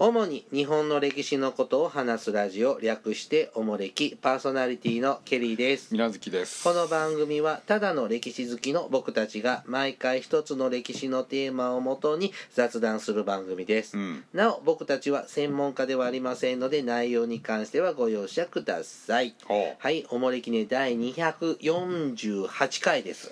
主に日本の歴史のことを話すラジオ、略しておもれき、パーソナリティのケリーです。 水無月です。 この番組はただの歴史好きの僕たちが毎回一つの歴史のテーマをもとに雑談する番組です、なお僕たちは専門家ではありませんので内容に関してはご容赦ください。はい、おもれきね第248回です。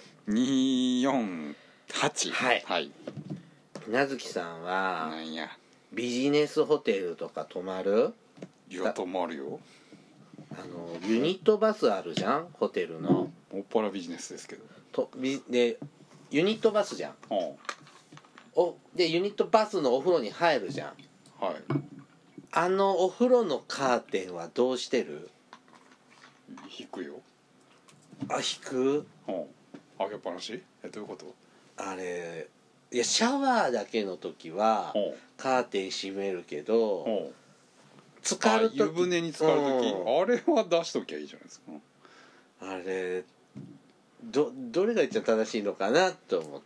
248。 はい、 はい、 水無月さんはなんやビジネスホテルとか泊まる？ いや泊まるよ。 ユニットバスあるじゃん、ホテルの。 もっぱらビジネスですけど。 でユニットバスじゃん。でユニットバスのお風呂に入るじゃん。 はい。 お風呂のカーテンはどうしてる？ 引くよ。 引く？ 開けっぱなし？どういうこと？ あれいやシャワーだけの時はカーテン閉めるけど、浸かる時、 湯船に浸かる時、あれは出しときゃいいじゃないですか。 あれどれが一番正しいのかなと思って、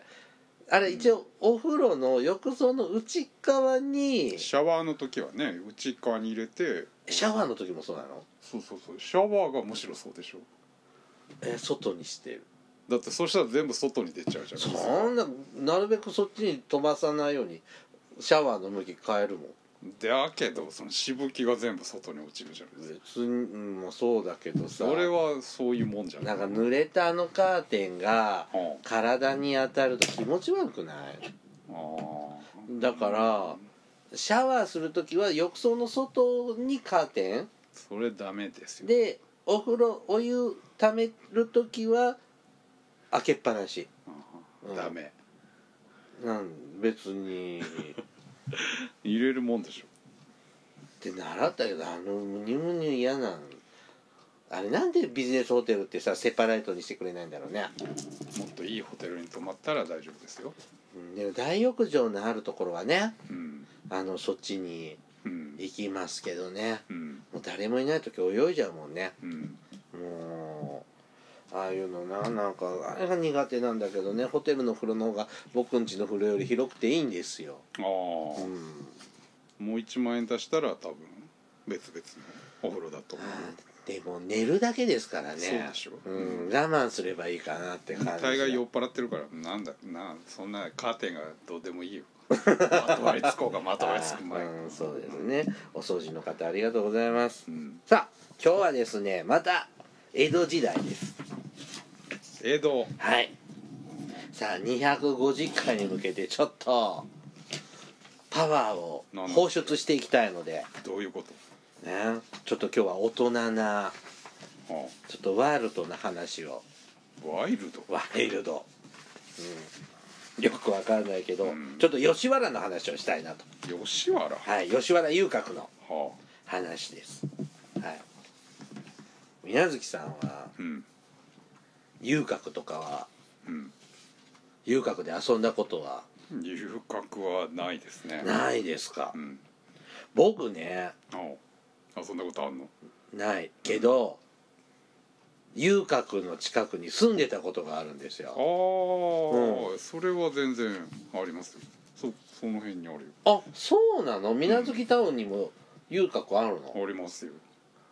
あれ一応お風呂の浴槽の内側に、 シャワーの時はね内側に入れて。 シャワーの時もそうなの？ そうシャワーがむしろそうでしょ。 外にしてる。 だってそしたら全部外に出ちゃうじゃん。 そんななるべくそっちに飛ばさないようにシャワーの向き変えるもん。 だけどそのしぶきが全部外に落ちるじゃないですか。 別に、もうそうだけどさ、 それはそういうもんじゃない。 なんか濡れたカーテンが体に当たると気持ち悪くない？だからシャワーするときは浴槽の外にカーテンそれダメですよ。 でお湯ためるときは開けっぱなし。 ダメ。 別に入れるもんでしょって習ったけど、ムニムニ嫌なんあれ。なんでビジネスホテルってさセパレートにしてくれないんだろうね。 もっといいホテルに泊まったら大丈夫ですよ。 でも大浴場のあるところはね、そっちに行きますけどね、もう誰もいない時泳いじゃうもんね、もうああいうのなんかあれが苦手なんだけどね。ホテルの風呂の方が僕ん家の風呂より広くていいんですよ。 もう1万円出したら多分別々のお風呂だと思う。 でも寝るだけですからね。 そうでしょ。 我慢すればいいかなって感じ。 大概酔っ払ってるからそんなカーテンがどうでもいいよ。まとわりつこうがまとわりつく前。 そうですね。お掃除の方ありがとうございます、さあ今日はですねまた江戸時代です。 江戸。 はい。さあ250回に向けてちょっとパワーを放出していきたいので。 どういうこと？ ね、ちょっと今日は大人な、ちょっとワイルドな話を。 ワイルド、 よくわかんないけど、ちょっと吉原の話をしたいなと。 吉原？ はい、吉原遊郭の話です、はい。水無月さんは、遊郭とかは、遊郭で遊んだことは？ 遊郭はないですね。 ないですか？僕ね、 遊んだことあるの？ ないけど、遊郭の近くに住んでたことがあるんですよ。 それは全然ありますよ。その辺にあるよ。 あ、そうなの？水無月タウンにも遊郭あるの？ ありますよ。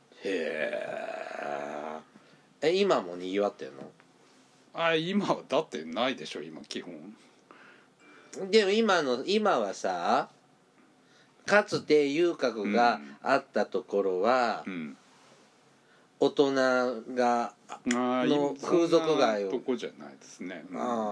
へえ。今もにぎわってんの？ 今はだってないでしょ今基本。 でも今はさ、かつて遊郭があったところは、大人がの風俗街を。 とこじゃないですね。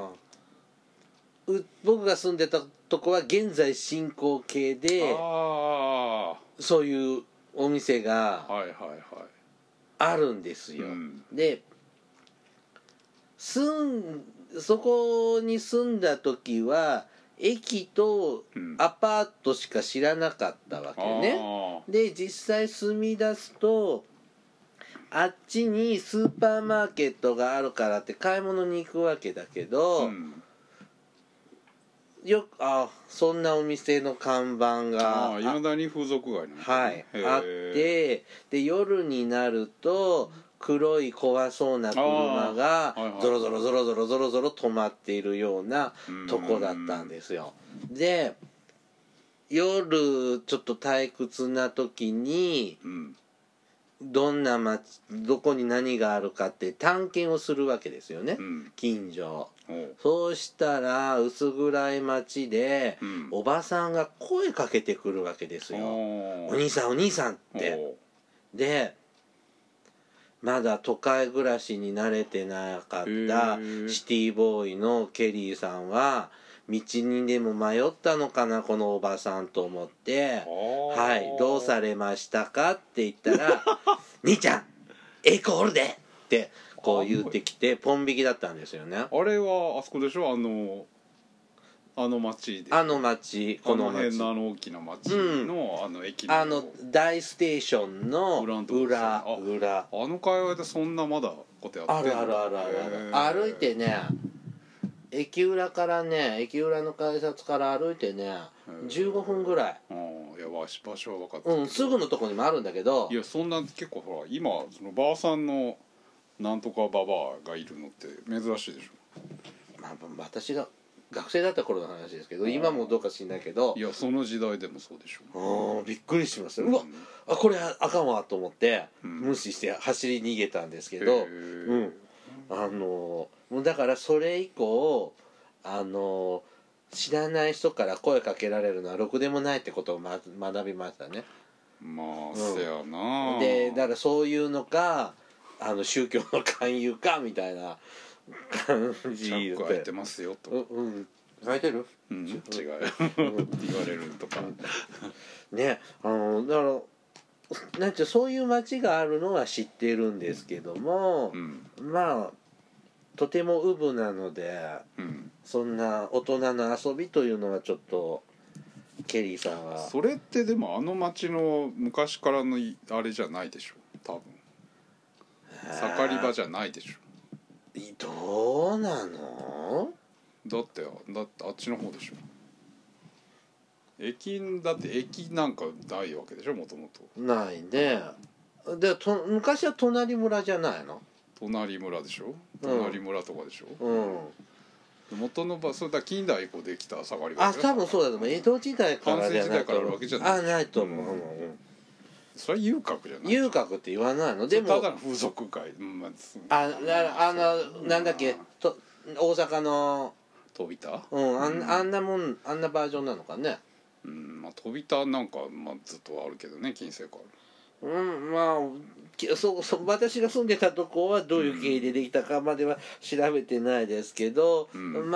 僕が住んでたとこは現在進行形で、そういうお店があるんですよ。でそこに住んだ時は駅とアパートしか知らなかったわけね。で実際住み出すとあっちにスーパーマーケットがあるからって買い物に行くわけだけど、よくそんなお店の看板がいまだに風俗街なんですね。 あって、で夜になると黒い怖そうな車がゾロゾロゾロゾロゾロゾロ止まっているようなとこだったんですよ。で夜ちょっと退屈な時にどこに何があるかって探検をするわけですよね、近所。そうしたら薄暗い町で、おばさんが声かけてくるわけですよ。お兄さんお兄さんって。でまだ都会暮らしに慣れてなかったシティボーイのケリーさんは道にでも迷ったのかなこのおばさんと思って「はいどうされましたか?」って言ったら「兄ちゃんエコールで!」ってこう言ってきてポン引きだったんですよね。 あれはあそこでしょ、あの町で、 この町辺の大きな町の、駅の大ステーションの裏の界隈でそんなまだことやってるの？ ある歩いてね、駅裏の改札から歩いてね15分ぐらい。 いや場所は分かってる、 すぐのとこにもあるんだけど、 いやそんな結構ほら今そのばあさんのなんとかババアがいるのって珍しいでしょ。 私が学生だった頃の話ですけど、今もどうか知んないけど、 いやその時代でもそうでしょ。 びっくりしますよ。うわこれあかんわと思って無視して走り逃げたんですけど、だからそれ以降知らない人から声かけられるのはろくでもないってことを学びましたね。 せやな。 でだからそういうのか宗教の勧誘かみたいな感じで。 チャック開いてますよと。 開いてる？ 違うって言われるとかね、だからなんてそういう街があるのは知ってるんですけども、とてもウブなので、そんな大人の遊びというのはちょっとケリーさんは。 それってでも町の昔からのあれじゃないでしょ多分。盛り場じゃないでしょ。 どうなの？だってあっちの方でしょ。駅なんかないわけでしょもともと。 ないね。で昔は隣村じゃないの？ 隣村でしょ。隣村とかでしょ。元の場所だ近代以降できた盛り場。 多分そうだと思う。江戸時代からじゃないと。 時代からあるわけじゃない。 ないと思う。 それは遊郭じゃない。 遊郭って言わないの？でもただの風俗街。 なんだっけ大阪の飛び田？ あんなバージョンなのかね。 飛び田なんかずっとあるけどね近世から。 私が住んでたとこはどういう経緯でできたかまでは調べてないですけど、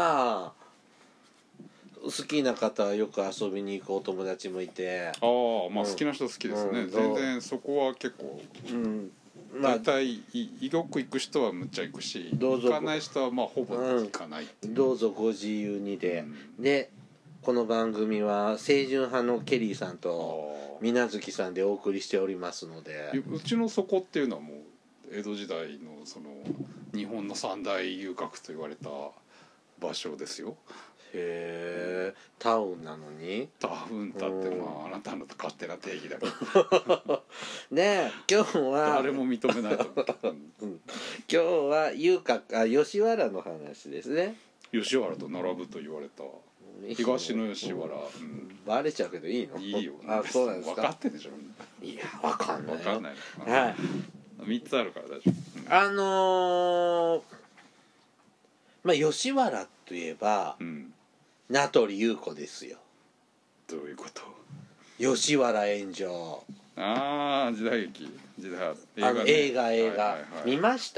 好きな方はよく遊びに行くお友達もいて、 好きな人好きですね。全然そこは結構大体よく行く人はむっちゃ行くし、行かない人はほぼ行かないっていう。 どうぞご自由にで、でこの番組は清純派のケリーさんと水月さんでお送りしておりますので、 うちのそこっていうのはもう江戸時代のその日本の三大遊郭と言われた場所ですよ。 へえ、タウンなのに。 タウンだってあなたの勝手な定義だけどねえ今日は誰も認めないと思う。 今日は吉原の話ですね。 吉原と並ぶと言われた東の吉原。 バレちゃうけどいいの？ いいよ。 そうなんですか。 分かってるでしょ。 いや分かんない。 分かんない。 はい。 3つあるから大丈夫。吉原といえば名取裕子ですよ。 どういうこと？ 吉原炎上。 時代劇映画見ました？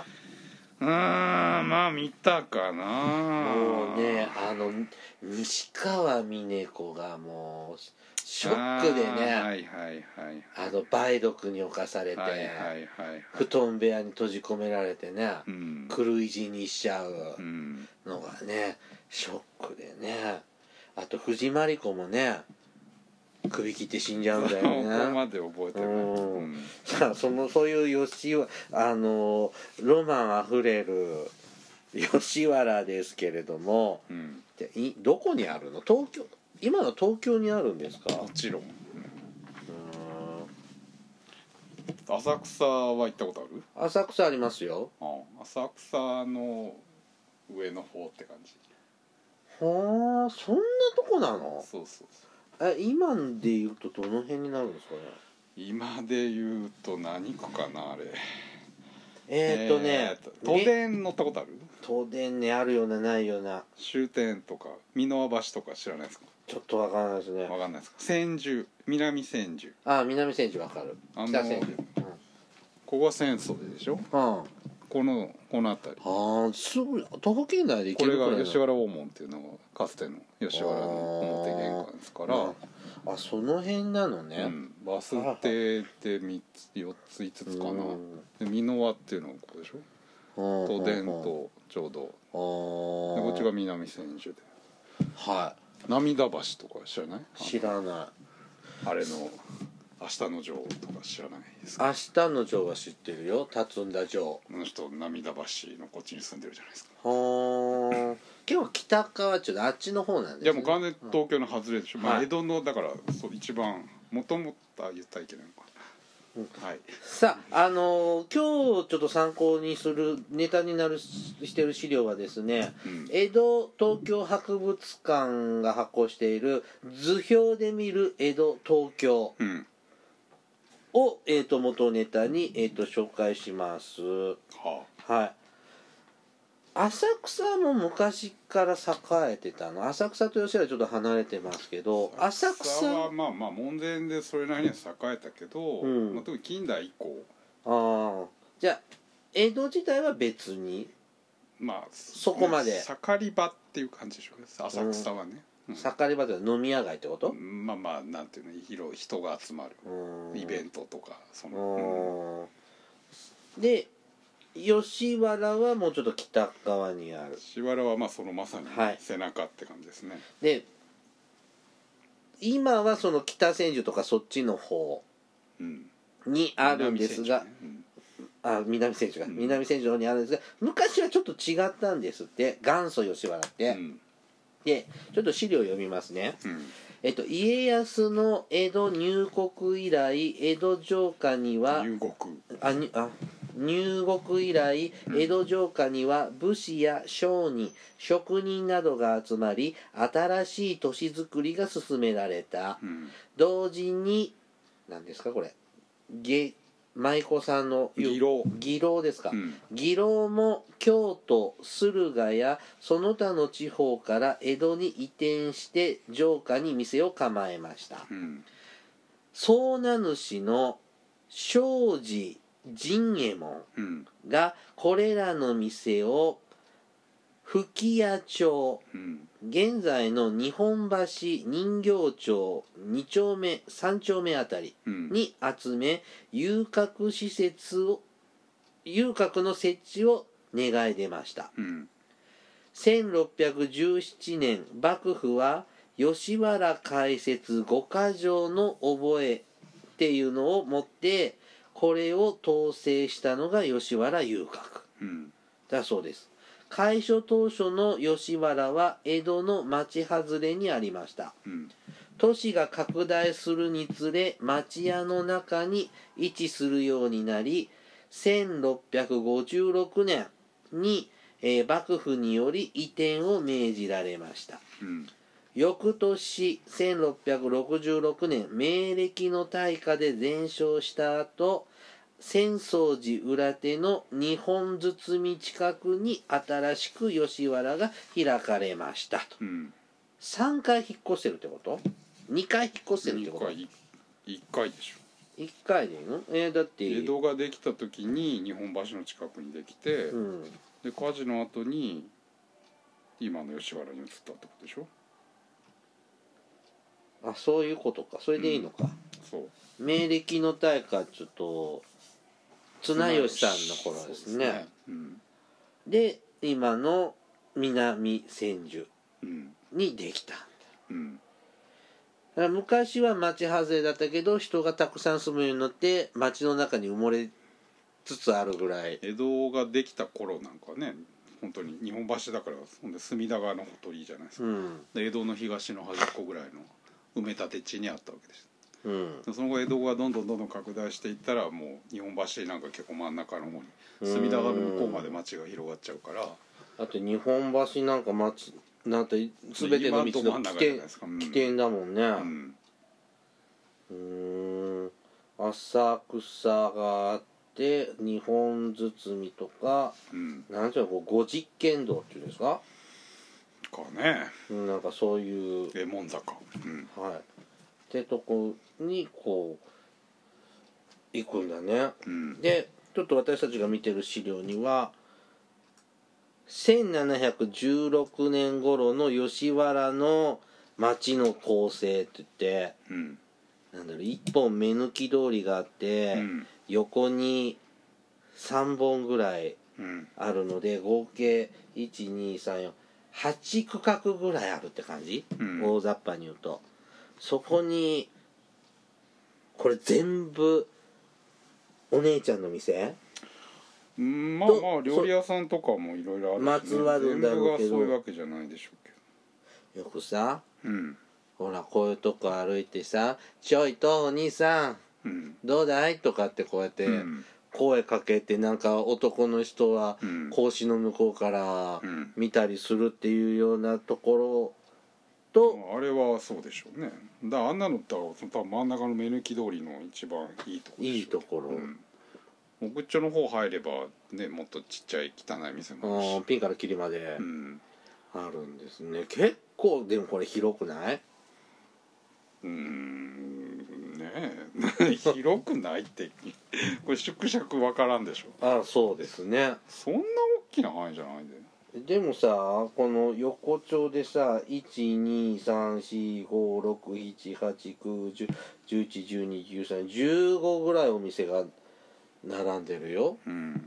見たかな。 もうね西川峰子がもうショックでね、梅毒に侵されて布団部屋に閉じ込められてね、狂い死にしちゃうのがねショックでね、あと藤真理子もね首切って死んじゃうんだよね。 ここまで覚えてない。 そういうロマンあふれる吉原ですけれども、どこにあるの？今の東京にあるんですか？ もちろん。浅草は行ったことある？ 浅草ありますよ。 浅草の上の方って感じ。 そんなとこなの？ そうそう。 今で言うとどの辺になるんですかね。 今で言うと何区かなあれ。都電乗ったことある？ 都電ね、あるようなないような。 終点とか箕輪橋とか知らないですか？ ちょっとわからないですね。 わかんないですか？千住、南千住。 南千住わかる。北千住。 ここは浅草寺でしょ。この辺り。 すぐ徒歩圏内で行ける。 これが吉原大門っていうのがかつての吉原の表玄関ですから。 その辺なのね。 バス停で3つ4つ5つかな。で箕輪っていうのがここでしょ。都電とちょうど。でこっちが南千住で。涙橋とか知らない？ 知らない。 あれの明日の城とか知らないですか？ 明日の城は知ってるよ。辰んだ城。 この人涙橋のこっちに住んでるじゃないですか。 結構北側ちょっとあっちの方なんですね。 いやもう完全に東京の外れでしょ。江戸のだから一番もともと言ったらいけないのか。 さあ、今日ちょっと参考にするネタにしてる資料はですね、江戸東京博物館が発行している図表で見る江戸東京を、元ネタに、紹介します。浅草も昔から栄えてたの。浅草と吉原ちょっと離れてますけど、浅草はまあ門前でそれなりには栄えたけど、特に近代以降。じゃあ江戸自体は別にそこまで盛り場っていう感じでしょうね、浅草はね。 盛り場って飲み屋街ってこと？ なんていうの、人が集まるイベントとかで吉原はもうちょっと北側にある。 吉原はまさに背中って感じですね。 で今はその北千住とかそっちの方にあるんですが、南千住の方にあるんですが、昔はちょっと違ったんですって、元祖吉原って。でちょっと資料読みますね。家康の江戸入国以来、江戸城下には入国以来、江戸城下には武士や商人、職人などが集まり、新しい都市づくりが進められた。同時に何ですかこれ、舞妓さんの義郎ですか。義郎も京都駿河やその他の地方から江戸に移転して城下に店を構えました。総名主の庄司陣右衛門がこれらの店を吹屋町、現在の日本橋人形町2丁目3丁目あたりに集め、遊郭の設置を願い出ました。1617年幕府は吉原開設5か条の覚えっていうのを持ってこれを統制したのが吉原遊郭だそうです。開所当初の吉原は江戸の町外れにありました。都市が拡大するにつれ町屋の中に位置するようになり、1656年に、幕府により移転を命じられました。翌年1666年明暦の大火で全焼した後、浅草寺裏手の日本堤近くに新しく吉原が開かれましたと。3回引っ越してるってこと？ 2 回引っ越してるってこと？ 1回でしょ。 1回でいいの？だって江戸ができた時に日本橋の近くにできて、で火事の後に今の吉原に移ったってことでしょ。 そういうことか。それでいいのか。明暦の大火ちょっと綱吉さんの頃ですね。で今の南千住にできた。昔は町外れだったけど人がたくさん住むようになって町の中に埋もれつつあるぐらい。 江戸ができた頃なんかね、本当に日本橋だからほんで隅田川のほとりじゃないですか。で江戸の東の端っこぐらいの埋め立て地にあったわけです。その後江戸がどんどん拡大していったらもう日本橋なんか結構真ん中の方に隅田川の向こうまで町が広がっちゃうから。 だって日本橋なんか町なんて全ての道の起点だもんね。浅草があって日本包とか、なんていうのこう五十間道っていうんですかね、 なんかそういう右衛門坂、 はいってとこにこう行くんだね。でちょっと私たちが見てる資料には1716年頃の吉原の町の構成って言って、なんだろう、一本目抜き通りがあって、横に3本ぐらいあるので、合計12348区画ぐらいあるって感じ、大雑把に言うと。そこにこれ全部お姉ちゃんの店、 まあまあ料理屋さんとかもいろいろあるし、ね、 まつわるんだろうけど、 全部がそういうわけじゃないでしょうけどよくさ、ほらこういうとこ歩いてさ「ちょいとお兄さん、どうだい?」とかってこうやって声かけて、なんか男の人は格子の向こうから見たりするっていうようなところと、 あれはそうでしょうね。だからあんなのって多分真ん中の目抜き通りの一番いいところでしょ。 いいところ、 奥っちょの方入ればね、もっとちっちゃい汚い店もあるし、 ピンからキリまであるんですね。結構でもこれ広くない？ ねえ広くないってこれ縮尺分からんでしょ。 そうですね。 そんな大きな範囲じゃないで。 でもさ、この横丁でさ、1234567891011121315ぐらいお店が並んでるよ。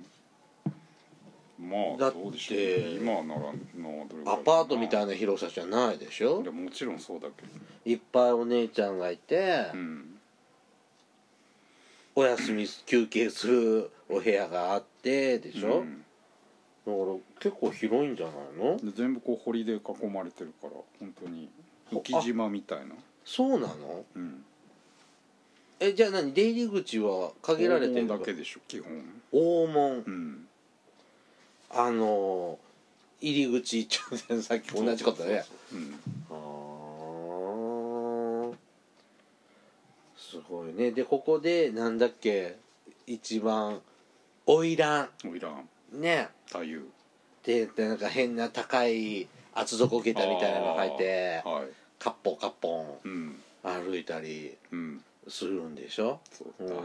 まあだってどうでしょう、ね、今はならんのどれぐらいアパートみたいな広さじゃないでしょ。 いやもちろんそうだけど、 いっぱいお姉ちゃんがいて、お休み休憩するお部屋があってでしょ、だから結構広いんじゃないの？ で全部こう堀で囲まれてるから本当に浮島みたいな。 そうなの？じゃあ何、出入り口は限られてるの？ 大門だけでしょ基本。 大門、入り口ちょっとさっき同じことね。すごいね。でここでなんだっけ、一番花魁ね、 太夫でなんか変な高い厚底下駄みたいなの履いて、カッポカッポン歩いたりするんでしょ。花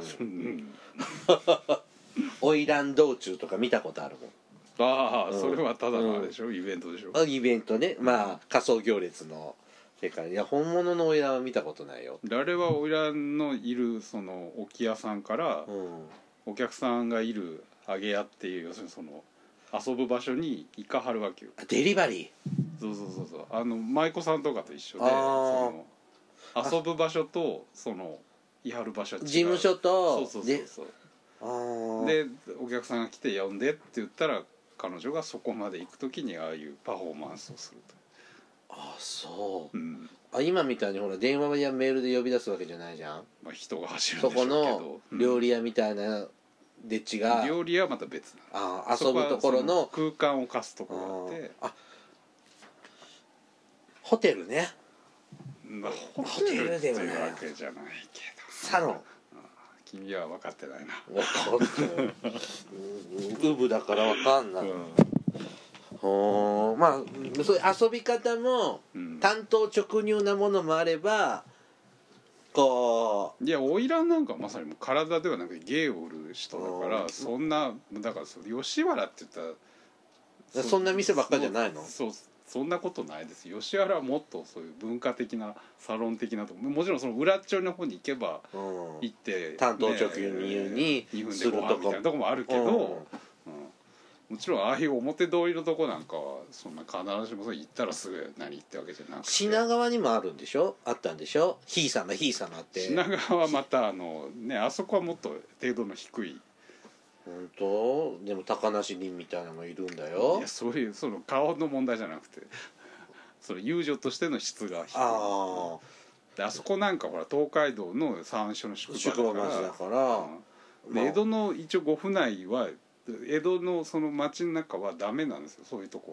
魁道中とか見たことあるもん。 それはただのあれでしょ、イベントでしょ。 イベントね、まあ仮装行列の世界。いや本物の花魁は見たことないよ。 あれは花魁のいるその置き屋さんから、お客さんがいる揚げ屋っていう、要するにその遊ぶ場所に行かはるわけよ。 デリバリー、そう舞妓さんとかと一緒で、その遊ぶ場所とそのいはる場所は違う。 事務所とそうでお客さんが来て呼んでって言ったら彼女がそこまで行くときにああいうパフォーマンスをすると。 そう、今みたいにほら電話やメールで呼び出すわけじゃないじゃん。 人が走るんでしょうけど、 そこの料理屋みたいなで違う、 料理屋はまた別な遊ぶところの空間を貸すところがあって、 ホテルね。 ホテルっていうわけじゃないけど、 サロン。 君は分かってないな。 分かってないウブだから分かんない。まあそういう遊び方も単刀直入なものもあれば、こういや花魁なんかまさにもう体ではなくて芸を売る人だから、そんなだから吉原って言ったらそんな店ばっかりじゃないの？ そんなことないです。吉原はもっとそういう文化的なサロン的なとこ、もちろんその裏っちょの方に行けば行って、 単刀直入に 2分でご飯みたいなとこもあるけど、もちろんああいう表通りのとこなんかはそんな必ずしも行ったらすぐ何ってわけじゃなくて、 品川にもあるんでしょ、あったんでしょ、ひいさまって。 品川はまたあそこはもっと程度の低い。 本当？でも高梨臨みたいなのもいるんだよ。 いやそういうその顔の問題じゃなくてその遊女としての質が低い。であそこなんかほら東海道の三所の宿場だから、江戸の一応御府内は江戸のその町の中はダメなんですよ、そういうとこは。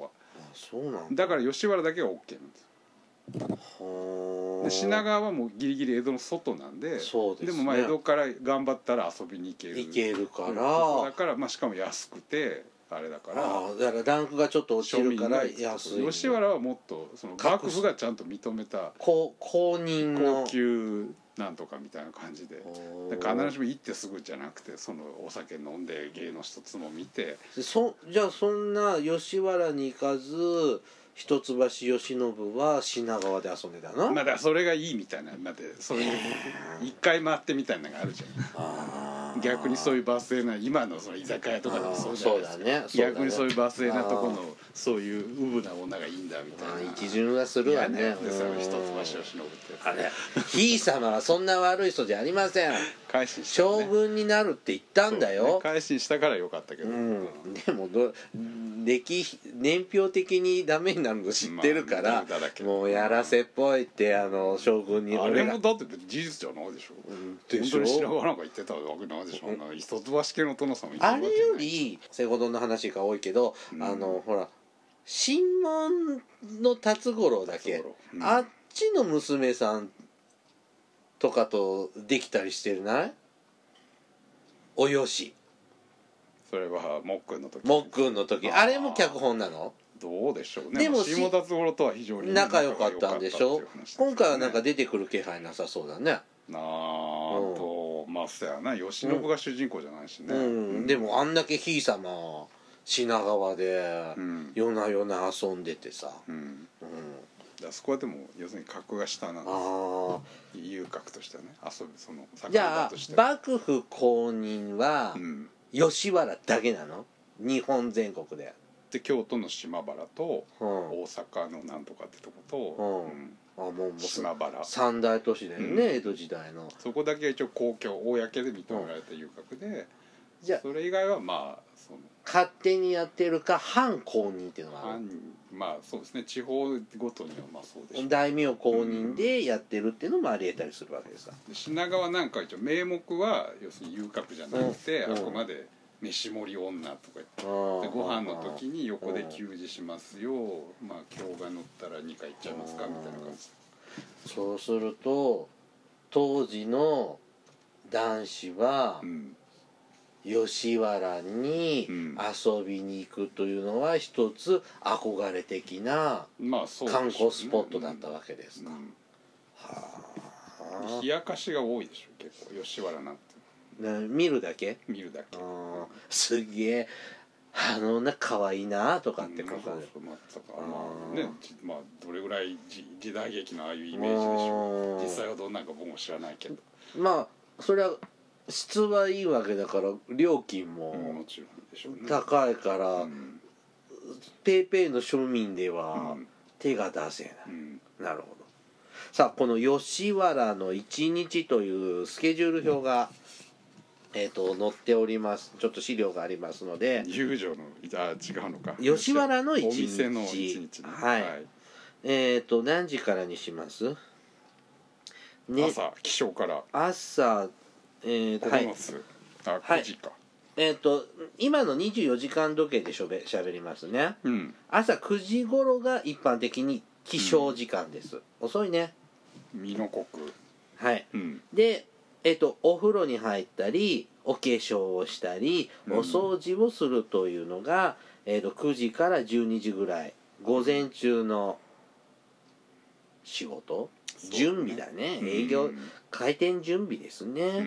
そうなんだ。 だから吉原だけは OK なんですはで品川はもうギリギリ江戸の外なんで、 そうですね、 でもまあ江戸から頑張ったら遊びに行けるからだから、まあ、しかも安くてあれだからだからランクがちょっと落ちるから安い、ね、 吉原はもっとその幕府がちゃんと認めた公認の高級なんとかみたいな感じで必ずしも行ってすぐじゃなくてそのお酒飲んで芸の一つも見てじゃあそんな吉原に行かず一橋慶喜は品川で遊んでたの？ まあだからそれがいいみたいなだってそういう一回回ってみたいなのがあるじゃん。逆にそういうバス停な今のその居酒屋とかでもそうじゃないですか。 そうだね、 逆にそういうバス停なところのそういううぶな女がいいんだみたいな一巡はするわね。 でそれ一橋慶喜ってあれひい様はそんな悪い人じゃありません。 改心した、 将軍になるって言ったんだよ、 ね、改心したからよかったけど、 でも年表的にダメになるの知ってるから、もうやらせっぽいって将軍にあれもだって事実じゃないでしょ、 でしょ。 本当に品川なんか言ってたわけないでしょ、一橋家の殿様あれより西郷どんの話が多いけど、ほら新門の辰五郎だけ、あっちの娘さんとかとできたりしてるないおよし。 それはもっくんの時あれも脚本なの？ どうでしょうね。 でも下辰五郎とは非常に仲良かったんでしょ。今回はなんか出てくる気配なさそうだね。 まあそうやな、慶喜が主人公じゃないしね、 でもあんだけひい様品川で夜な夜な遊んでてさ、 そこはでも要するに格が下なんです遊郭としてはね、遊ぶそのじゃあ幕府公認は吉原だけなの？日本全国で。 で京都の島原と大阪のなんとかってとこと、島原三大都市だよね、江戸時代の。そこだけが一応公共公で認められた遊郭で、じゃあそれ以外はまあその勝手にやってるか藩公認っていうのがある。 まあそうですね、地方ごとにはまあそうでしょう。 大名公認でやってるっていうのもありえたりするわけですさ。 品川なんか一応名目は要するに遊郭じゃなくて、あくまで飯盛り女とか言ってでご飯の時に横で給仕しますよ、まあ今日が乗ったら2回行っちゃいますかみたいな感じ。 そうすると当時の男子は、吉原に遊びに行くというのは一つ憧れ的な観光スポットだったわけですか。 冷やかしが多いでしょ結構吉原なんて。 見るだけすげえ可愛いなとかって書かれる。 まあどれぐらい時代劇のああいうイメージでしょう。実際はどうなんか僕も知らないけど、 まあそれは質はいいわけだから料金も高いから、ペイペイの庶民では手が出せない、なるほど。さあこの吉原の1日というスケジュール表が載っております。ちょっと資料がありますので。 遊女の違うのか。 吉原の1日。 お店の1日、ね、 はい。何時からにします？ ね、朝起床から朝 9時か、 今の24時間時計でしゃべりますね、朝9時頃が一般的に起床時間です、遅いね。 身の濃くはい、でお風呂に入ったりお化粧をしたり、お掃除をするというのが、9時から12時ぐらい午前中の仕事、準備だね、営業、開店準備ですね、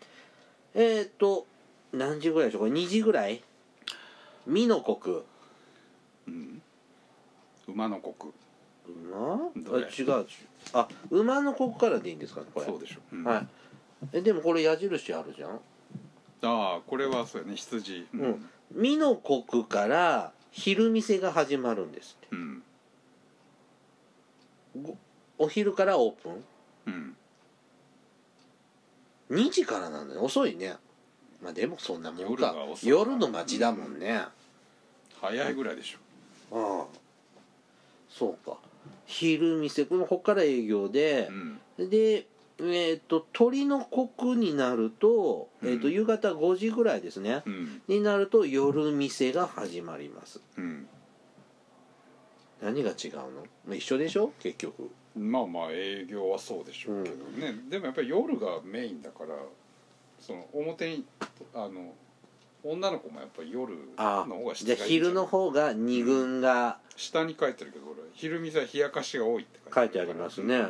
何時ぐらいでしょう、これ2時ぐらい。身の国、 馬の国、 違う、馬の国からでいいんですかねこれ。 そうでしょ、 はい。でもこれ矢印あるじゃん。 これはそうやね、羊。 身の国から昼店が始まるんですって、お昼からオープン、2時からなんだよ、遅いね。まあでもそんなもんか、夜の街だもんね、 早いぐらいでしょ。そうか、昼店、ここから営業で、で鳥の国になると、夕方5時ぐらいですね、になると夜店が始まります、 何が違うの？一緒でしょ結局。 まあまあ営業はそうでしょうけどね、でもやっぱり夜がメインだから、その表に女の子もやっぱり夜の方が質がいいんじゃない？ じゃあ昼の方が2軍が、 下に書いてるけど俺昼店は冷やかしが多いって書いてありますね。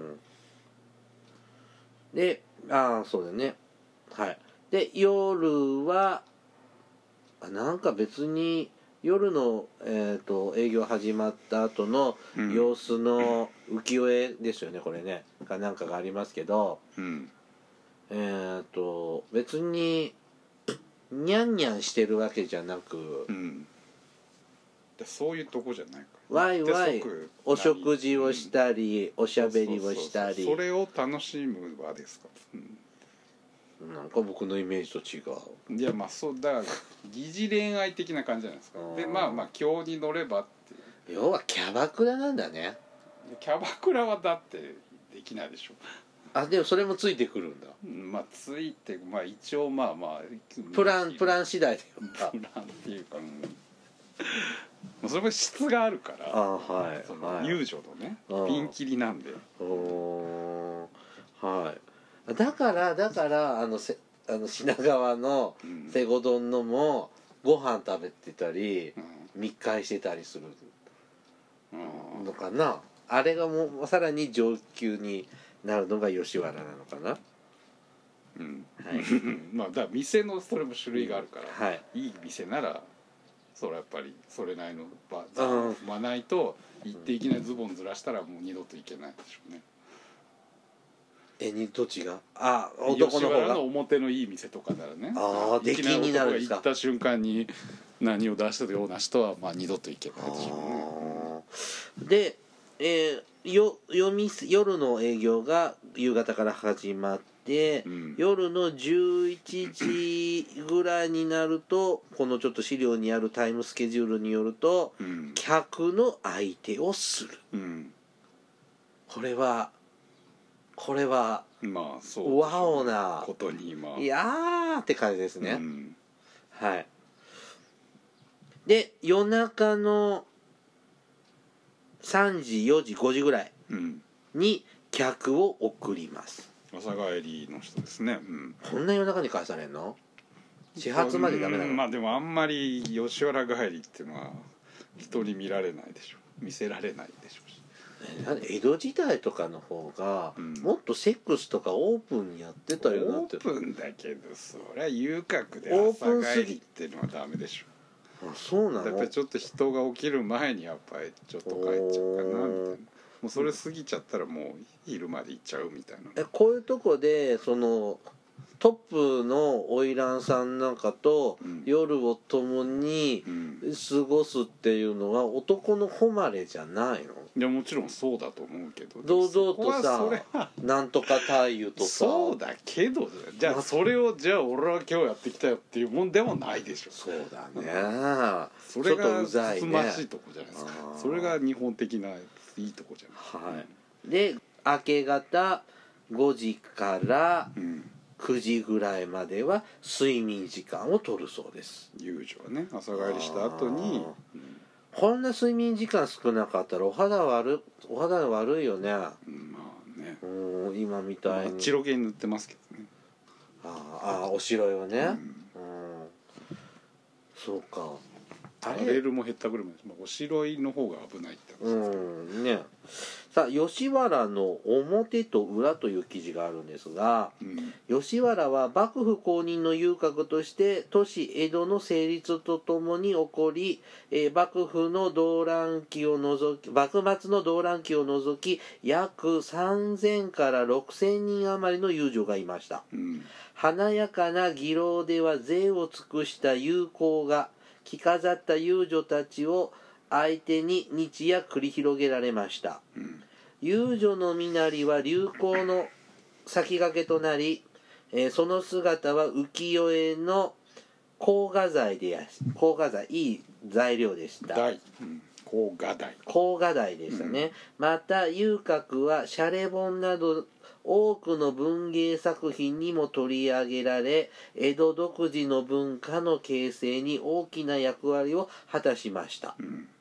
でそうだね。はい。で夜はなんか別に夜の、営業始まった後の様子の浮世絵ですよね、これねなんかがありますけど、別にニャンニャンしてるわけじゃなく、 そういうとこじゃないかワイワイお食事をしたり、おしゃべりをしたり、 それを楽しむ場ですか。 なんか僕のイメージと違う。 いやまあそうだから疑似恋愛的な感じじゃないですか。でまあ今日に乗ればっていう、 要はキャバクラなんだね。 キャバクラはだってできないでしょ。 でもそれもついてくるんだ。 まあついて一応まあプラン次第でプランっていうか、それも質があるから、その遊女のねピンキリなんで。 だから品川のセゴ丼のもご飯食べてたり、密会してたりするのかな。あれがもうさらに上級になるのが吉原なのかな。 まあだから店のそれも種類があるから、いい店ならそれやっぱりそれなりの場を踏まないと、行っていきなりズボンずらしたらもう二度と行けないでしょうね。 どっちが？男の方が。 吉原の表のいい店とかならね。 出禁になるんですか。 行った瞬間に何を出したような人は二度と行けないでしょうね。で、夜の営業が夕方から始まって、夜の11時ぐらいになると、このちょっと資料にあるタイムスケジュールによると、客の相手をする。これはまあそうワオなことにいやーって感じですね。はい。で夜中の3時4時5時ぐらいに客を送ります。 朝帰りの人ですね。 こんな夜中に返されんの？始発までダメなの？ まあでもあんまり吉原帰りっていうのは人に見られないでしょ、見せられないでしょうし。 江戸時代とかの方が、もっとセックスとかオープンにやってたよなって。 オープンだけどそりゃ遊郭で朝帰りっていうのはダメでしょ。 そうなの？ やっぱりちょっと人が起きる前にやっぱりちょっと帰っちゃうかなみたいな。もうそれ過ぎちゃったらもう昼まで行っちゃうみたいな。 こういうとこでそのトップの花魁さんなんかと夜を共に過ごすっていうのは男の誉れじゃないの？ いやもちろんそうだと思うけど、 堂々とさなんとか太夫とさそうだけど、じゃあそれをじゃあ俺は今日やってきたよっていうもんでもないでしょ。 そうだね。 それがつつましいとこじゃないですか。それが日本的ないいとこじゃないですか。 で明け方5時から9時ぐらいまでは睡眠時間を取るそうです。 遊女はね、朝帰りした後に、 こんな睡眠時間少なかったらお肌悪いよね。まあね。 今みたいに。 チロゲに塗ってますけどね。 おしろいはね。そうか。 パレルもへったくれもおしろいの方が危ないって話ですね。さあ吉原の表と裏という記事があるんですが、吉原は幕府公認の遊郭として都市江戸の成立とともに起こり、幕末の動乱期を除き約3000から6000人余りの遊女がいました。華やかな儀郎では贅を尽くした遊行が着飾った遊女たちを相手に日夜繰り広げられました。遊女の身なりは流行の先駆けとなり、その姿は浮世絵の硬画材いい材料でした。 硬画材でしたね。また遊郭はシャレ本など多くの文芸作品にも取り上げられ、江戸独自の文化の形成に大きな役割を果たしました。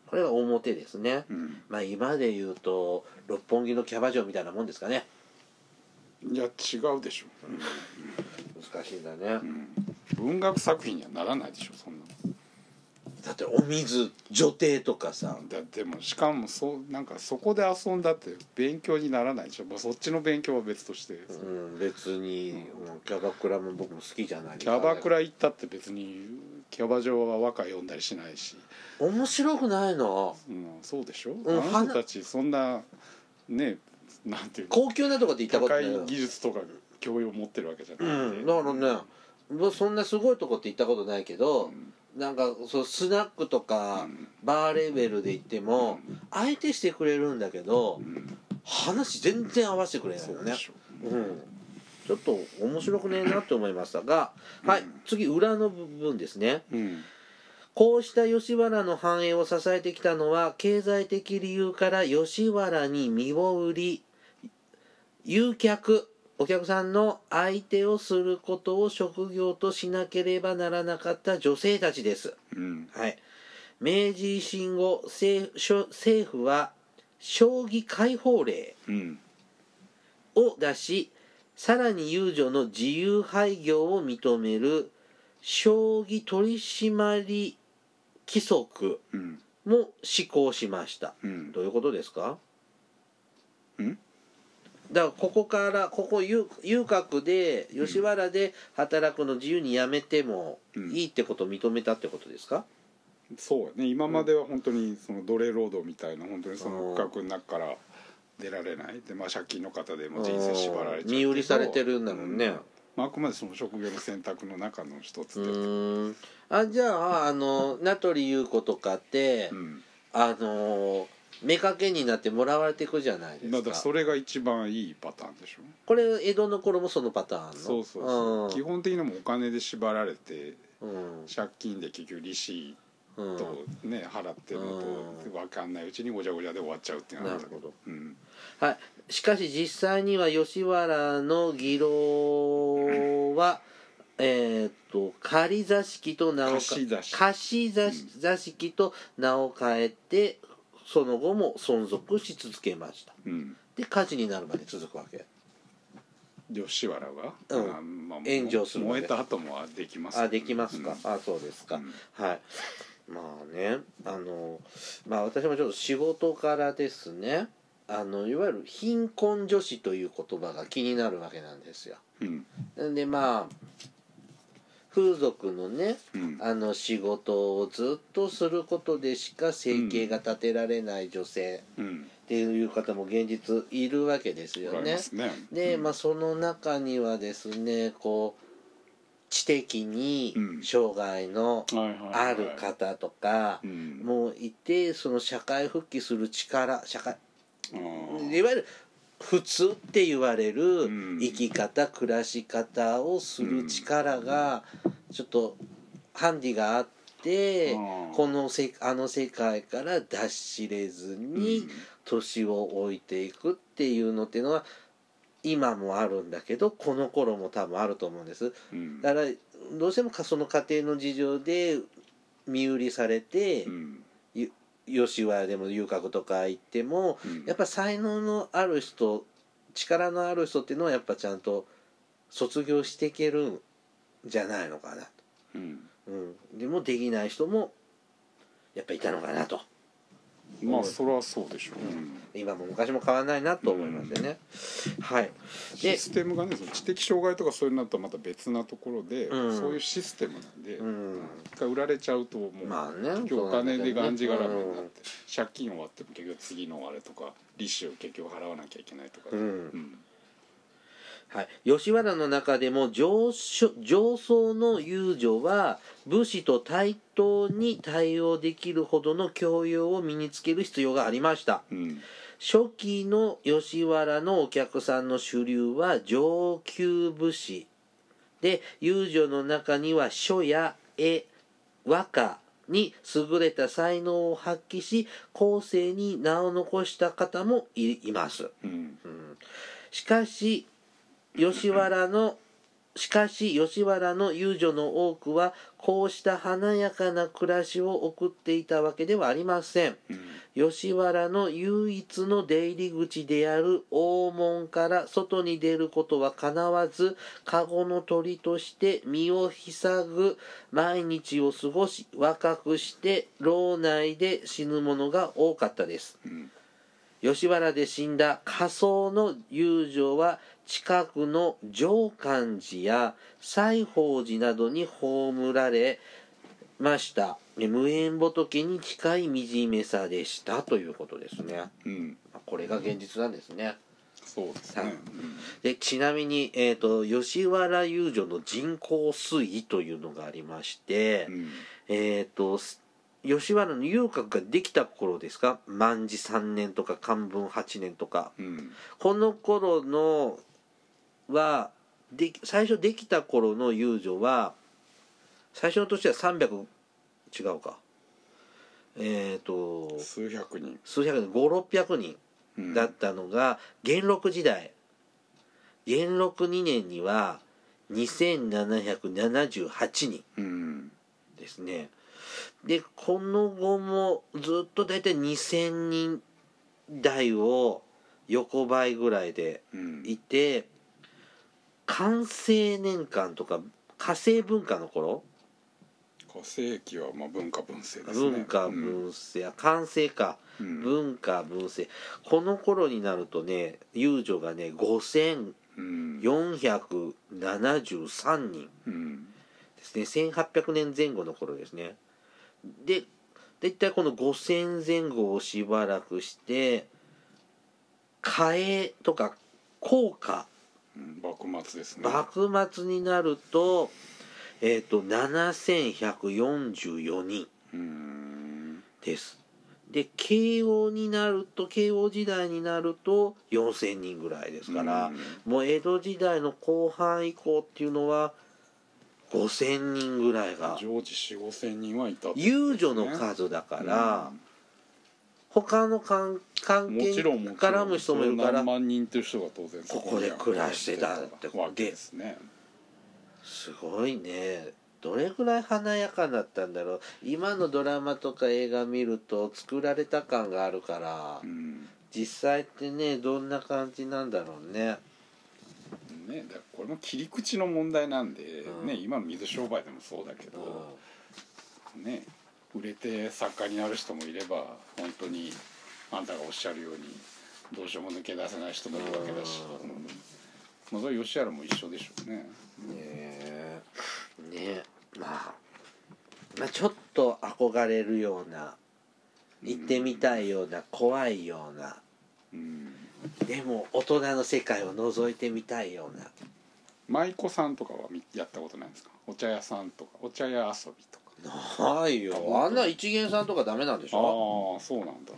これが表ですね、 うん、 今で言うと六本木のキャバ嬢みたいなもんですかね。 いや違うでしょ、 難しいんだね、 文学作品にはならないでしょそんな。 だってお水女帝とかさ、 でもしかもなんかそこで遊んだって勉強にならないでしょ、そっちの勉強は別として、 別に、キャバクラも僕も好きじゃないキャバクラ行ったって別にキャバ嬢は和歌読んだりしないし、 面白くないの、 そうでしょ、あの人たちそんなね、なんていうの、 高級なとこで行ったことない高い技術とか教養を持ってるわけじゃないんで、 だからね、そんなすごいとこって行ったことないけど、なんかそうスナックとか、バーレベルで行っても、相手してくれるんだけど、話全然合わせてくれないよね。ちょっと面白くねえなって思いましたが、はい、次裏の部分ですね。こうした吉原の繁栄を支えてきたのは、経済的理由から吉原に身を売り、誘客、お客さんの相手をすることを職業としなければならなかった女性たちです。はい、明治維新後、政府は将棋解放令を出し、さらに遊女の自由廃業を認める将棋取締規則も施行しました。どういうことですか？だからここ遊郭で吉原で働くの自由にやめてもいいってことを認めたってことですか？ そうやね、今までは本当にその奴隷労働みたいな、本当にその区画の中から出られないで、借金の方でも人生縛られちゃうけど、 身売りされてるんだもんね、 あくまでその職業の選択の中の一つで。 じゃあ名取裕子とかって、妾になってもらわれていくじゃないですか。 だからそれが一番いいパターンでしょ。 これ江戸の頃もそのパターンの。 そう、基本的にもお金で縛られて、借金で結局利子とね、払ってるのと分かんないうちにごちゃごちゃで終わっちゃうっていうのがあるんだけど。 はい、しかし実際には吉原の妓楼は仮座敷と名を貸座敷と名を変えて、その後も存続し続けました。で火事になるまで続くわけ。 吉原が、 炎上するまで。 燃えた後もできます。 できますか。そうですか。はい。ね、私もちょっと仕事からですね、いわゆる貧困女子という言葉が気になるわけなんですよ。で風俗のね、仕事をずっとすることでしか生計が立てられない女性っていう方も現実いるわけですよね。でその中にはですね、知的に障害のある方とかもいて、その社会復帰する力、いわゆる普通って言われる生き方、暮らし方をする力がちょっとハンディがあって、あの世界から脱しれずに年を置いていくっていうのは今もあるんだけど、この頃も多分あると思うんです。だからどうしてもその家庭の事情で身売りされて、吉原でも遊郭とか行っても、やっぱ才能のある人、力のある人っていうのはやっぱちゃんと卒業していけるんじゃないのかなと、でもできない人もやっぱいたのかなと。 それはそうでしょう、 今も昔も変わらないなと思いましてね、はい。 システムがね、その知的障害とかそういうのとはまた別なところで、そういうシステムなんで、一回売られちゃうともう、結局お金でがんじがらめになって、借金終わっても結局次のあれとか利子を結局払わなきゃいけないとか、 はい、吉原の中でも上層の遊女は武士と対等に対応できるほどの教養を身につける必要がありました、初期の吉原のお客さんの主流は上級武士で、遊女の中には書や絵、和歌に優れた才能を発揮し後世に名を残した方もいます、しかし吉原のしかし吉原の遊女の多くはこうした華やかな暮らしを送っていたわけではありません。吉原の唯一の出入り口である大門から外に出ることはかなわず、籠の鳥として身を塞ぐ毎日を過ごし、若くして牢内で死ぬ者が多かったです。吉原で死んだ仮想の遊女は近くの常観寺や西宝寺などに葬られました。無縁仏に近い惨めさでしたということですね。これが現実なんですね。 そうですね。 でちなみに、吉原遊女の人口推移というのがありまして、吉原の遊郭ができた頃ですか、万治3年とか寛文8年とか、この頃のは最初できた頃の遊女は最初の年は300違うか数百人 500-600人だったのが、元禄時代元禄2年には2778人ですね。でこの後もずっと大体2000人台を横ばいぐらいでいて、寛政年間とか化政文化の頃、 化政期はまあ文化文政ですね。 文化文政や寛政か、文化文政、この頃になるとね遊女がね5473人ですね。1800年前後の頃ですね。で一体この5000前後をしばらくして嘉永とか高価、 幕末ですね。 幕末になると7144人です。で慶応になると、慶応時代になると4000人ぐらいですから、もう江戸時代の後半以降っていうのは5000人ぐらいが常時4、5000人はいた、 遊女の数だから、他の関係に絡む人もいるから、 何万人という人が当然ここで暮らしてたってわけですね。 すごいね。どれぐらい華やかだったんだろう。今のドラマとか映画見ると作られた感があるから、実際ってねどんな感じなんだろうね。 だからこれも切り口の問題なんで、今の水商売でもそうだけど、売れて作家になる人もいれば、本当にあんたがおっしゃるようにどうしようも抜け出せない人もいるわけだし、それは吉原も一緒でしょうね。 まあちょっと憧れるような、行ってみたいような、怖いような、でも大人の世界を覗いてみたいような。 舞妓さんとかはやったことないんですか？お茶屋さんとかお茶屋遊びとか。 ないよ、あんな一元さんとかダメなんでしょ。 ああそうなんだ。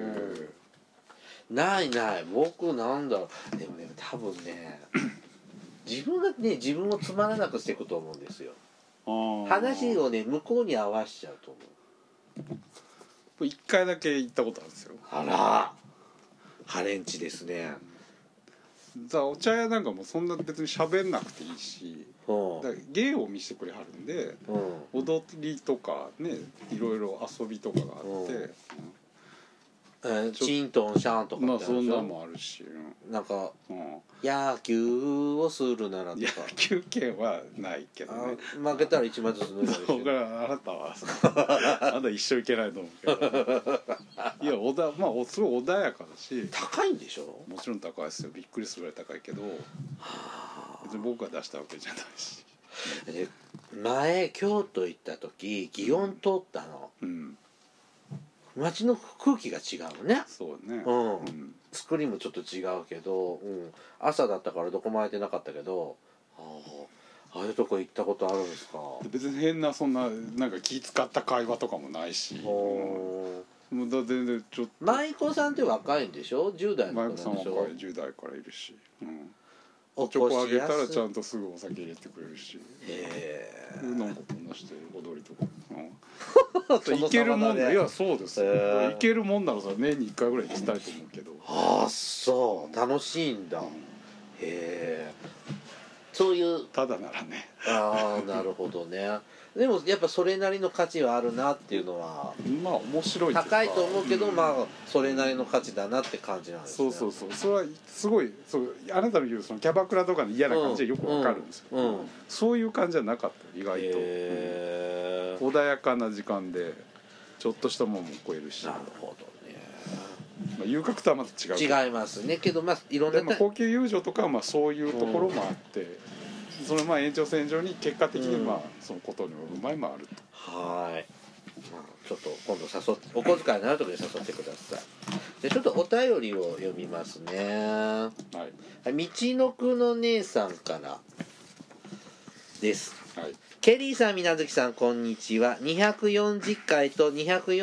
ない僕なんだろう。でもね多分ね自分がね自分をつまらなくしていくと思うんですよ。話をね向こうに合わしちゃうと思う。1回だけ行ったことあるんですよ。 あらハレンチですね。 お茶屋なんかもそんな別に喋んなくていいし、芸を見せてくれはるんで、踊りとかねいろいろ遊びとかがあって、 チントンシャンとかそんなのもあるし、 なんか野球をするならとか。 野球券はないけどね。 負けたら1枚ずつ抜いたりして。 そうからあなたはあんた一生いけないと思うけど。いやすごい穏やかだし。 高いんでしょ？ もちろん高いですよ。びっくりするぐらい高いけど、別に僕が出したわけじゃないし。 前京都行った時祇園通ったの。街の空気が違うね。 そうね。 作りもちょっと違うけど、朝だったからどこも空いてなかったけど、ああいうとこ行ったことあるんですか？ 別に変なそんななんか気使った会話とかもないし、全然ちょっと。 舞妓さんって若いんでしょ？10代の子なんでしょ？ 舞妓さんは若い10代からいるし、おちょこあげたらちゃんとすぐお酒入れてくれるし、なんかこんなして踊りとか。いけるもんだ。いやそうですよ。いけるもんならさ年に1回ぐらい行きたいと思うけど。 そう楽しいんだ。 そういうただならね。 ああなるほどね。でもやっぱそれなりの価値はあるなっていうのはまあ面白い高いと思うけど、まあそれなりの価値だなって感じなんですね。 そうそれはすごいあなたの言うそのキャバクラとかの嫌な感じはよくわかるんですよ、そういう感じじゃなかった意外と、穏やかな時間でちょっとしたもんも超えるし。 なるほどね。 まあ、遊郭とはまた違いますねけど、まあいろんな高級友情とかはまあそういうところもあって、そのまあ延長線上に結果的にまあそのことによる前もあると。 はい、まあ、ちょっと今度お小遣いのある時に誘ってください。でちょっとお便りを読みますね。はい、道のくの姉さんからです。はい、ケリーさん、みなずきさん、こんにちは。240回と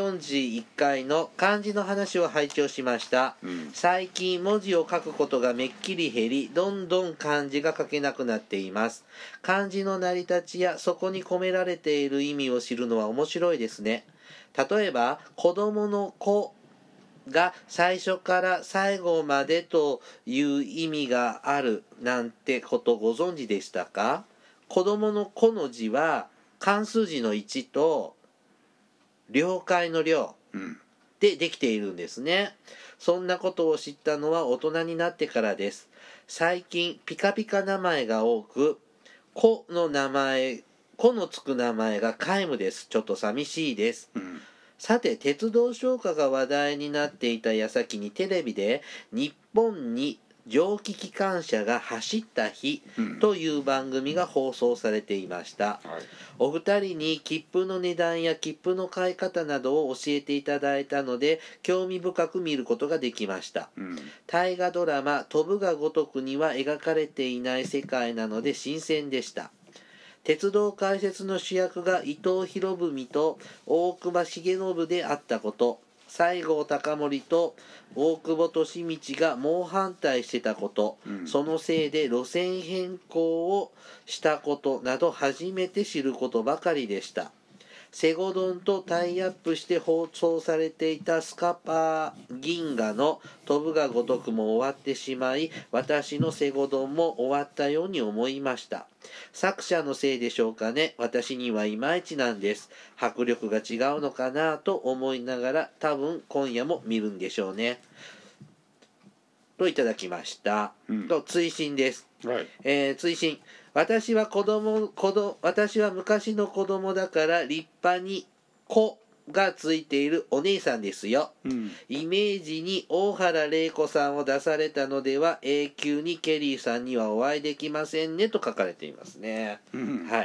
241回の漢字の話を拝聴しました。最近文字を書くことがめっきり減り、どんどん漢字が書けなくなっています。漢字の成り立ちやそこに込められている意味を知るのは面白いですね。例えば、子供の子が最初から最後までという意味があるなんてことご存知でしたか？子供の子の字は漢数字の1と了解の了でできているんですね。そんなことを知ったのは大人になってからです。最近ピカピカ名前が多く、子のつく名前が皆無です。ちょっと寂しいです。さて、鉄道消化が話題になっていた矢先にテレビで日本に蒸気機関車が走った日という番組が放送されていました、お二人に切符の値段や切符の買い方などを教えていただいたので興味深く見ることができました、大河ドラマ飛ぶが如くには描かれていない世界なので新鮮でした。鉄道解説の主役が伊藤博文と大隈重信であったこと、西郷隆盛と大久保利通が猛反対してたこと、そのせいで路線変更をしたことなど初めて知ることばかりでした。セゴドンとタイアップして放送されていたスカパー銀河の飛ぶが如くも終わってしまい、私のセゴドンも終わったように思いました。作者のせいでしょうかね。私にはいまいちなんです。迫力が違うのかなと思いながら多分今夜も見るんでしょうね。といただきました。と追伸です。追伸。私は昔の子供だから立派に子がついているお姉さんですよ、イメージに大原玲子さんを出されたのでは永久にケリーさんにはお会いできませんねと書かれていますね、はい。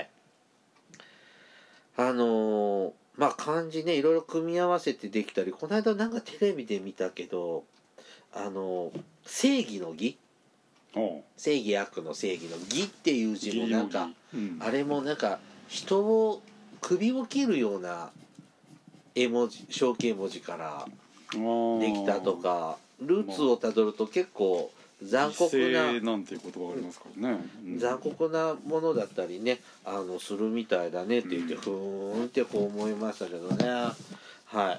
まあ漢字ねいろいろ組み合わせてできたり、この間なんかテレビで見たけど正義の義、正義悪の正義の義っていう字もなんか、あれもなんか人を首を切るような絵文字象形文字からできたとか、ルーツをたどると結構残酷ななんていう言葉がありますからね、 残酷なものだったりねするみたいだねって言って、ふーんってこう思いましたけどね。はい。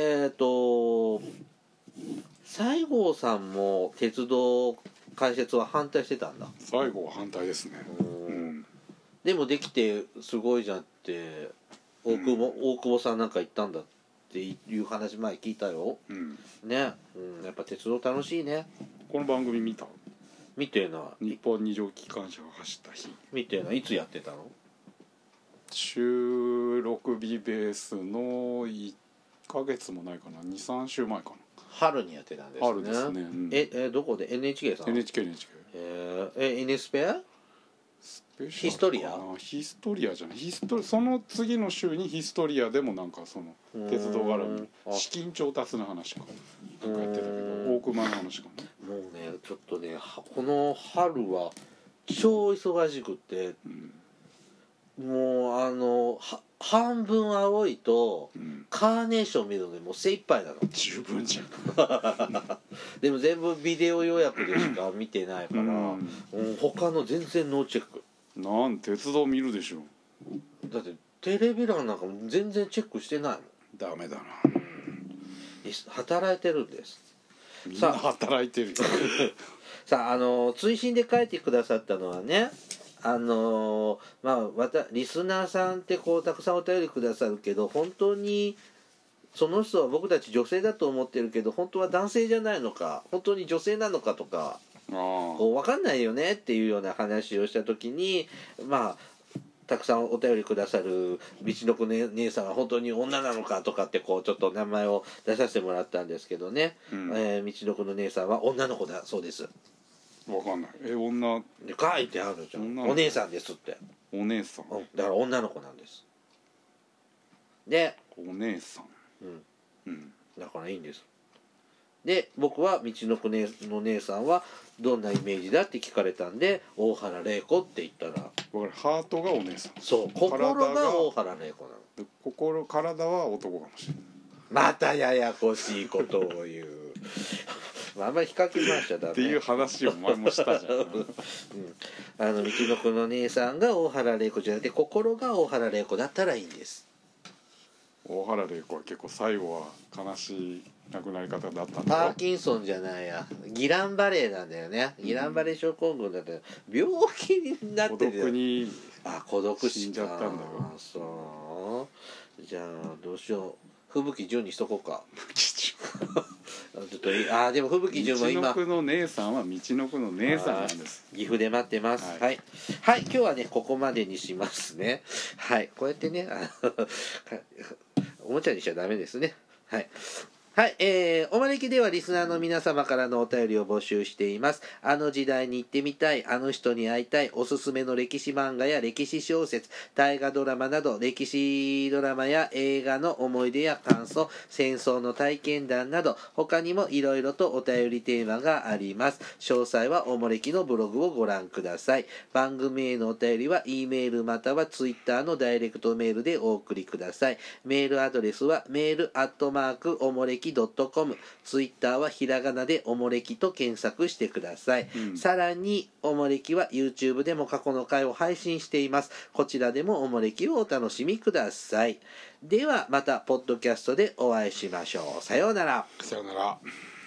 西郷さんも鉄道開設は反対してたんだ。 西郷は反対ですね。 でもできてすごいじゃんって大久保さんなんか言ったんだっていう話前聞いたよ、ね、やっぱ鉄道楽しいね。 この番組見た？ 見てない。 日本に蒸気機関車が走った日見てない。いつやってたの？ 収録日ベースの1ヶ月もないかな、 2,3 週前かな。 春にやってたんですね。 春ですね、 どこで NHK さん？ NHK N スペ？ヒストリア？ ヒストリアじゃない、その次の週にヒストリアでもなんかその鉄道絡み資金調達の話かなんかやってたけど、大隈の話かな。 もうねちょっとねこの春は超忙しくて、もう半分青いとカーネーション見るのでもう精一杯なの。 十分じゃんでも全部ビデオ予約でしか見てないから、他の全然ノーチェック。 鉄道見るでしょ。 だってテレビ欄なんかも全然チェックしてないもん。 ダメだな、 働いてるんです。 みんな働いてるさあ追伸で書いてくださったのはねリスナーさんってこうたくさんお便りくださるけど本当にその人は僕たち女性だと思ってるけど本当は男性じゃないのか本当に女性なのかとかこう分かんないよねっていうような話をした時にたくさんお便りくださる道の子姉さんは本当に女なのかとかってこうちょっと名前を出させてもらったんですけどね、道の子の姉さんは女の子だそうです。 わかんない。女で書いてあるじゃん。お姉さんですって。 お姉さん。 だから女の子なんです。でお姉さん。 だからいいんです。で僕は道の子の姉さんはどんなイメージだって聞かれたんで大原玲子って言ったらハートがお姉さん。 そう心が大原玲子なの。体は男かもしれない。 またややこしいことを言うあんまり引っかき回しちゃダメっていう話を前もしたじゃん、 道の子の姉さんが大原玲子じゃなくて心が大原玲子だったらいいんです。 大原玲子は結構最後は悲しい亡くなり方だったんだよ。 パーキンソンじゃないやギランバレーなんだよね。ギランバレー症候群だったよ。病気になってるよ。孤独死んじゃったんだよ。そうじゃあどうしよう。吹雪純にしとこうか。ちょっとでも吹雪純も今道の子の姉さんは道の子の姉さんなんです。 岐阜で待ってます。はい、今日はねここまでにしますね。はいこうやってねおもちゃにしちゃダメですね。はいはい、お招きではリスナーの皆様からのお便りを募集しています。あの時代に行ってみたい、あの人に会いたい、おすすめの歴史漫画や歴史小説、大河ドラマなど、歴史ドラマや映画の思い出や感想、戦争の体験談など、他にもいろいろとお便りテーマがあります。詳細はお招きのブログをご覧ください。番組へのお便りは、Eメールまたは Twitter のダイレクトメールでお送りください。メールアドレスは、mail@ おもれき.com、ツイッターはひらがなでおもれきと検索してください。さらにおもれきは YouTube でも過去の回を配信しています。こちらでもおもれきをお楽しみください。ではまたポッドキャストでお会いしましょう。さようなら。 さようなら。